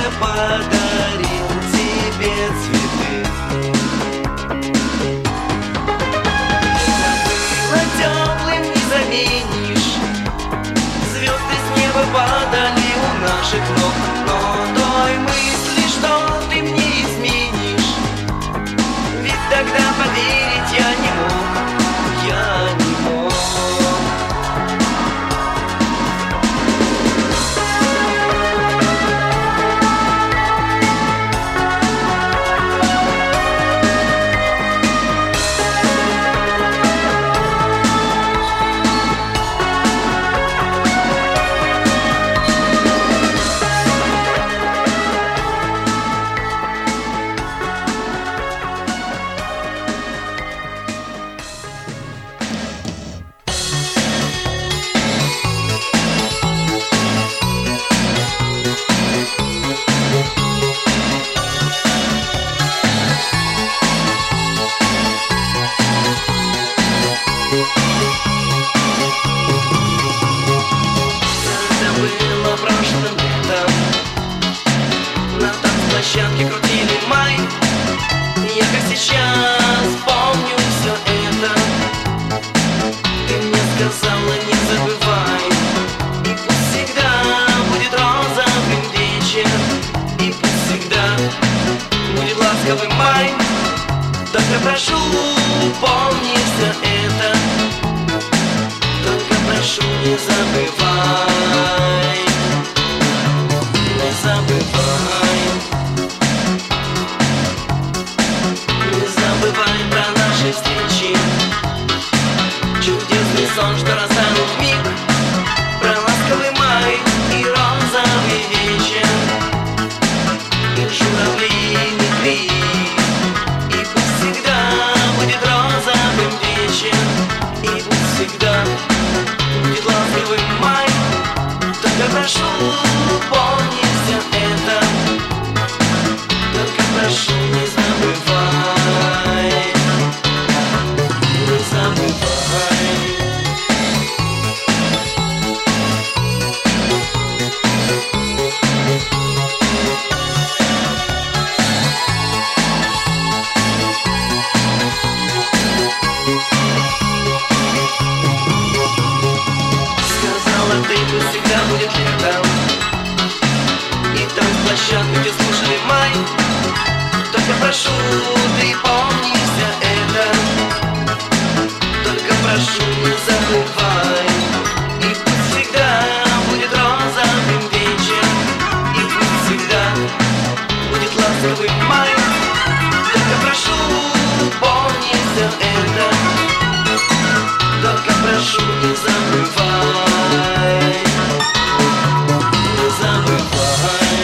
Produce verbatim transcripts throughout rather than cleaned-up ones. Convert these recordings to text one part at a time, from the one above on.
подарил тебе цветы. Было теплым, не заменишь. Звезды с неба падали у наших ног. Но той мысли, что ты мне изменишь, ведь тогда поверить я не мог. Я не мог. Площадки крутили май. Я как сейчас помню все это. Ты мне сказала, не забывай. И пусть всегда будет розовым вечер. И пусть всегда будет ласковый май. Только прошу, помни все это. Только прошу, не забывай. Не забывай. Забывай про наши встречи. Чудесный сон, что растаял вмиг. Про ласковый май и розовый вечер. И журавлиный крик. И пусть всегда будет розовым вечер. И пусть всегда будет ласковый май. Только прошу, помни все это. Только прошу, не забывай. Не забывай. Сказала ты, пусть всегда будет лето. И там с площадки, где слушали май. Только прошу, ты помни все это. Только прошу, не забывай. И пусть всегда будет розовым вечер. И пусть всегда будет ласковый май. Только прошу, помни все это. Только прошу, не забывай. Не забывай.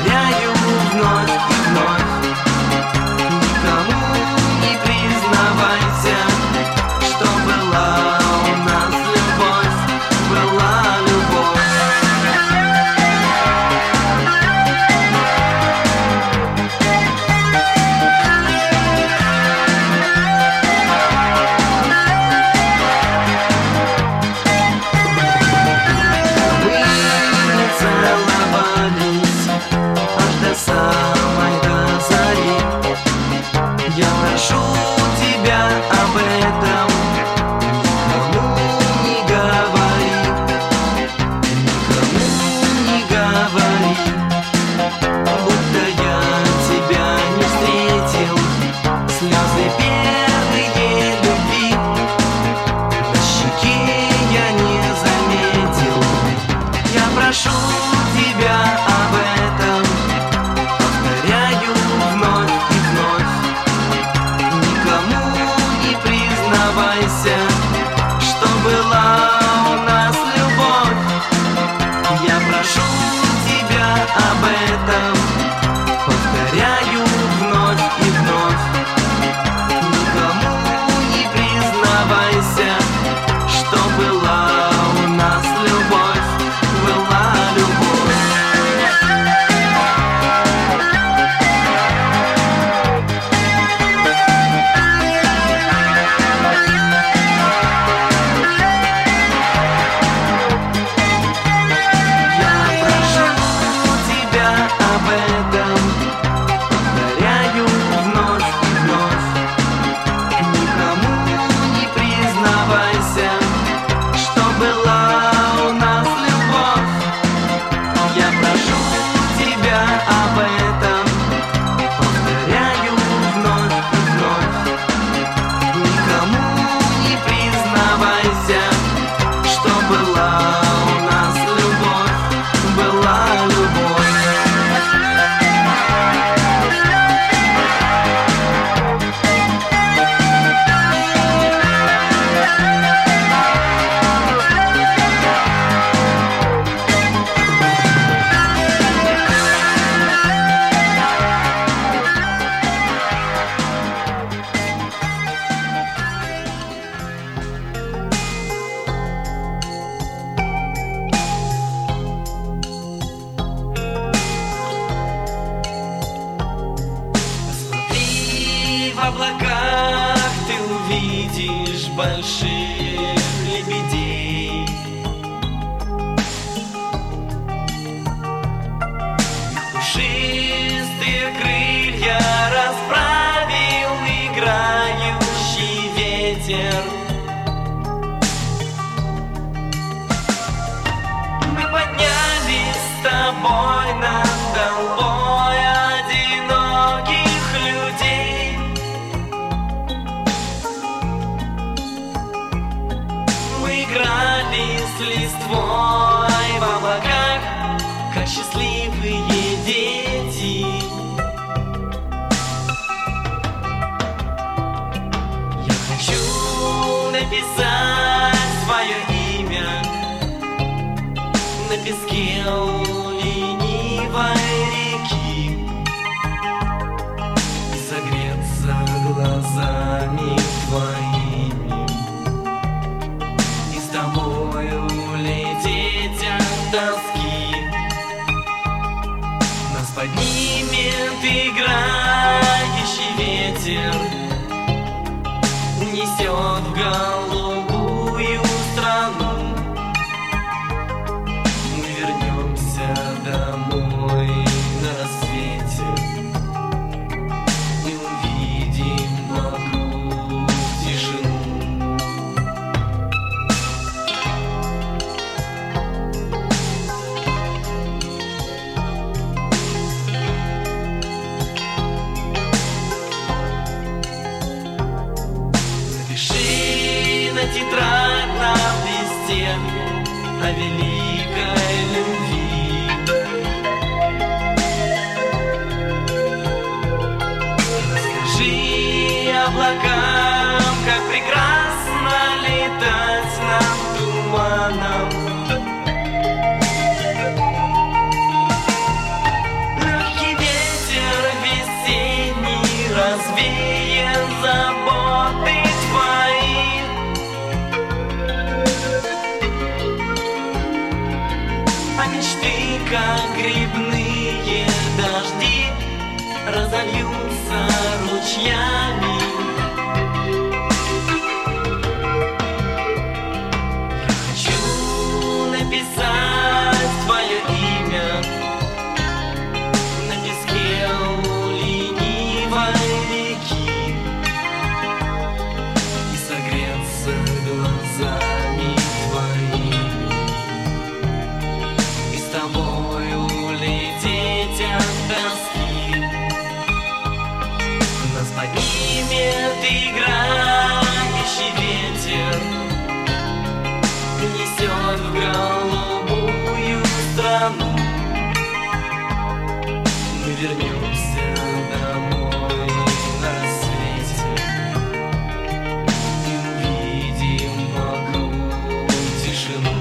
вновь и вновь. Никому не признавай. облаках ты увидишь больших лебедей. Пушистые крылья расправил играющий ветер. Мы поднялись с тобой над толпой одиноких людей. Мы играли с листвой в облаках, как счастливые дети. Я хочу написать свое имя на песке ленивой реки и согреться глазами твоими, и с тобою лететь от тоски. Нас поднимет играющий ветер, унесет в голубую страну. Мы вернемся домой на рассвете и увидим вокруг тишину. Напиши на тетрадном листе о великой любви. Расскажи облакам, как прекрасно летать над туманом. Легкий ветер весенний развеет заботы твои. А мечты, как грибные дожди, разольются ручьями. Я хочу написать твое имя на песке у ленивой реки и согреться глазами твоими, и с тобою лететь от тоски. Нас поднимет играющий ветер, несет в голубую страну. Мы вернемся домой на рассвете и увидим вокруг тишину.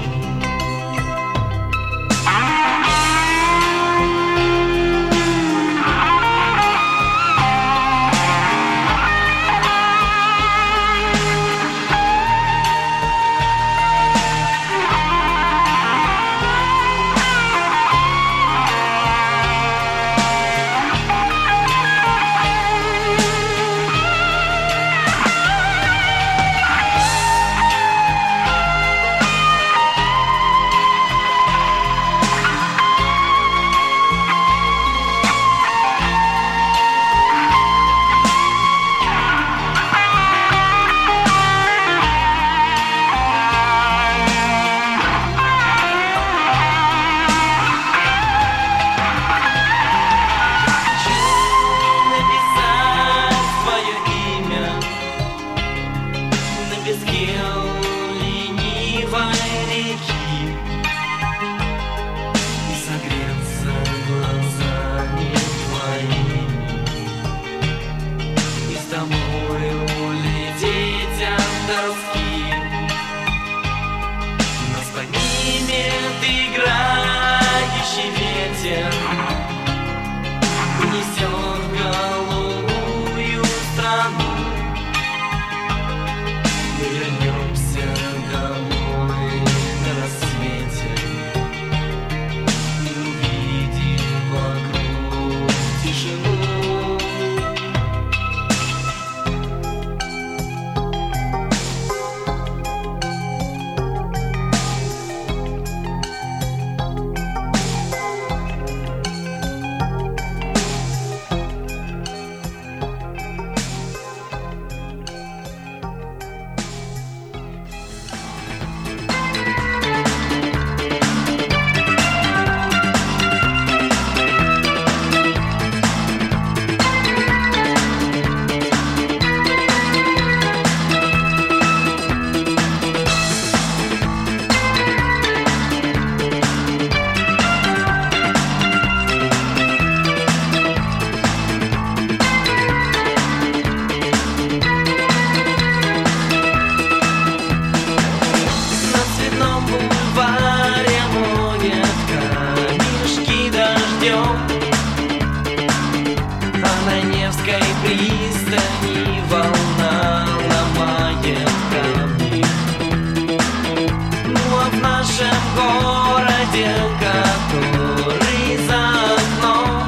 На Невской пристани волна ломает камни. Ну а в нашем городе, который за окном,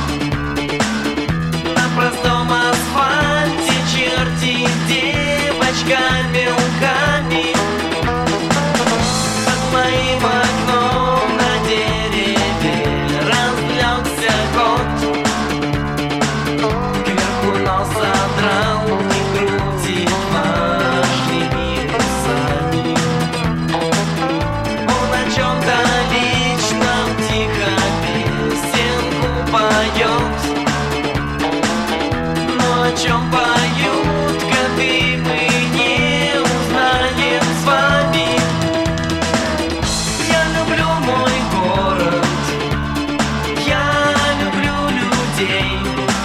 на простом асфальте чертит девочка мелками. Под моим окном на дереве разлегся кот, кверху нос задрал и крутит важными усами. Он о чем-то личном тихо песенку поет. Но о чем поют коты, мы не узнаем с вами. Я люблю мой город, я люблю людей.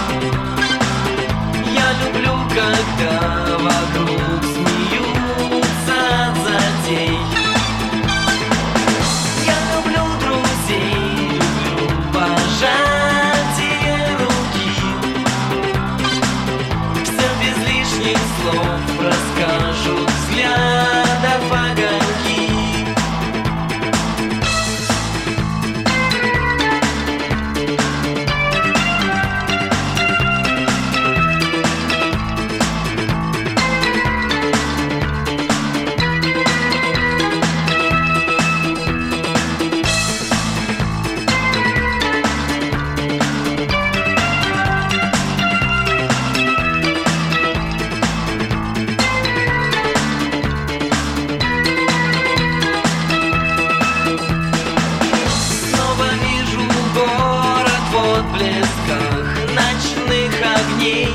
Я люблю, когда вокруг смеются затей. Я люблю друзей, люблю пожатие руки. Все без лишних слов расскажут взглядов огоньки. Снова вижу город в отблесках ночных огней.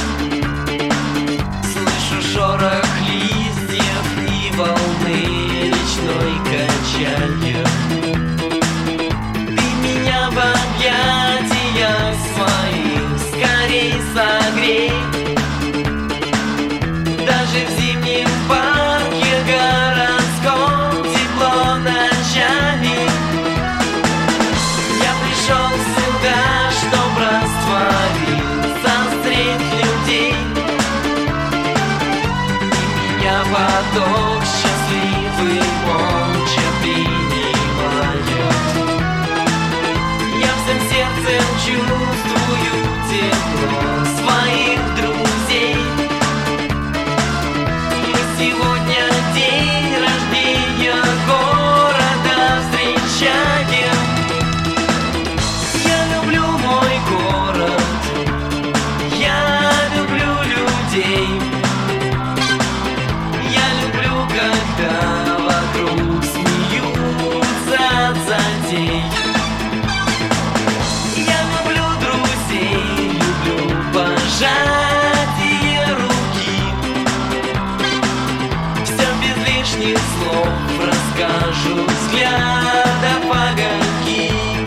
Слышу шорох листьев и волны речной качанья. Ты меня в объятиях своих скорей согрей. Даже в зимнем парке городском тепло ночами. Я пришел сюда, чтоб раствориться средь людей. И меня поток счастливый молча принимает. Я всем сердцем чувствую тепло своих друзей. Мы сегодня день рождения города встречаем. Я люблю мой город, я люблю людей. Я люблю, когда вокруг смеются затей. Я люблю друзей, люблю пожатие руки. Все без лишних слов расскажу взглядов огоньки.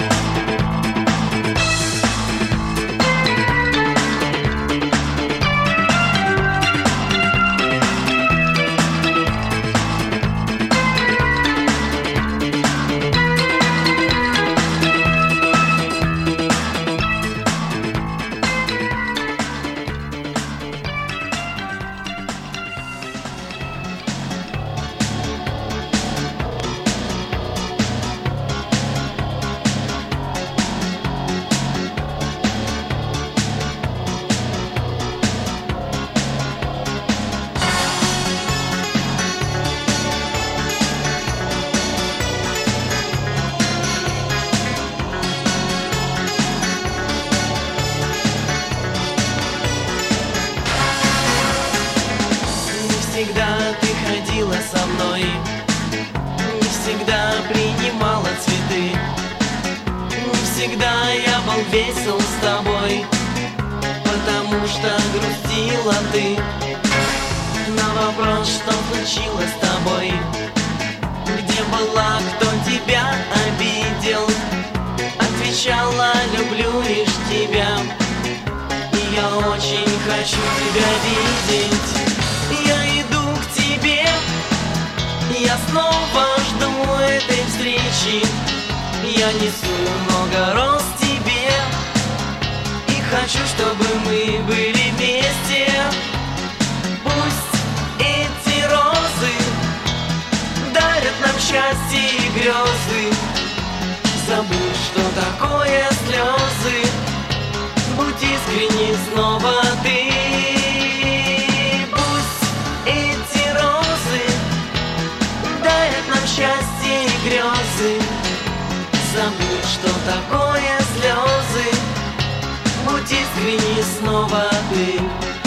Не всегда ты ходила со мной, не всегда принимала цветы, не всегда я был весел с тобой, потому что грустила ты. На вопрос, что случилось с тобой, где была, кто тебя обидел, отвечала: люблю лишь тебя. И я очень хочу тебя видеть. Я иду к тебе, я снова жду этой встречи. Я несу много роз тебе и Хочу, чтобы мы были вместе. Пусть эти розы дарят нам счастье и грезы. Забудь, что такое слезы. Будь искренне снова ты. Пусть эти розы дарят нам счастье и грезы. Забудь, что такое слезы. Будь искренне снова ты.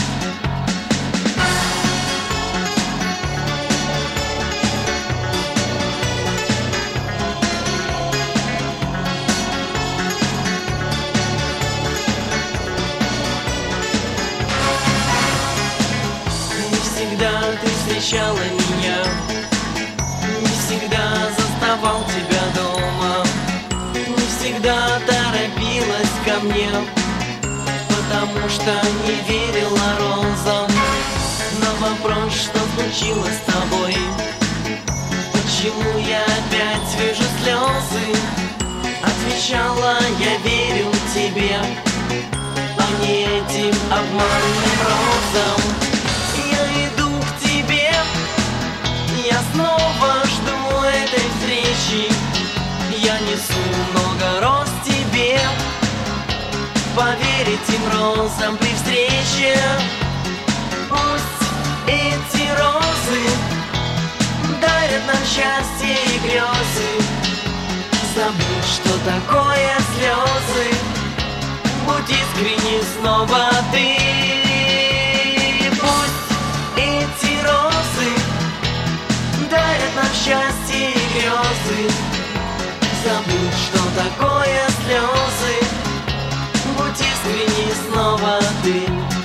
Не всегда ты встречала меня, не всегда заставал тебя дома, не всегда торопилась ко мне, потому что не верила розам. На вопрос, что случилось с тобой, почему я опять вижу слезы, отвечала: я верю тебе, а не этим обманным розам. Я иду к тебе, я снова жду этой встречи. Я несу много роз тебе, поверь этим розам при встрече. Пусть эти розы дарят нам счастье и грезы. Забудь, что такое слезы. Будь искренне снова ты. Пусть эти розы дарят нам счастье и грезы. Забудь, что такое слезы. Будь искренне снова ты.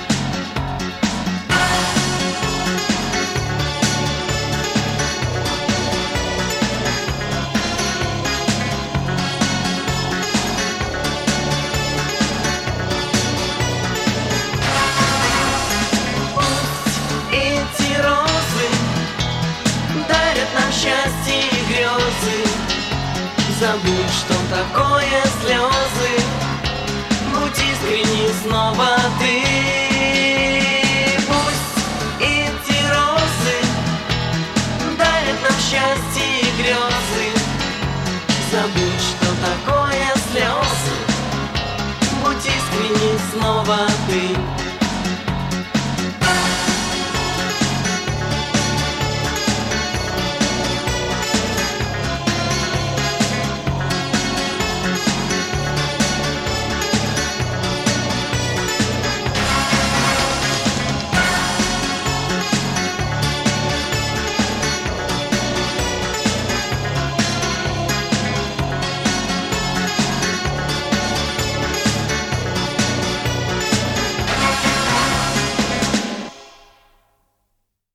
Пусть эти розы дарят нам счастье и грезы. Забудь, что такое слезы. Будь искренне снова ты.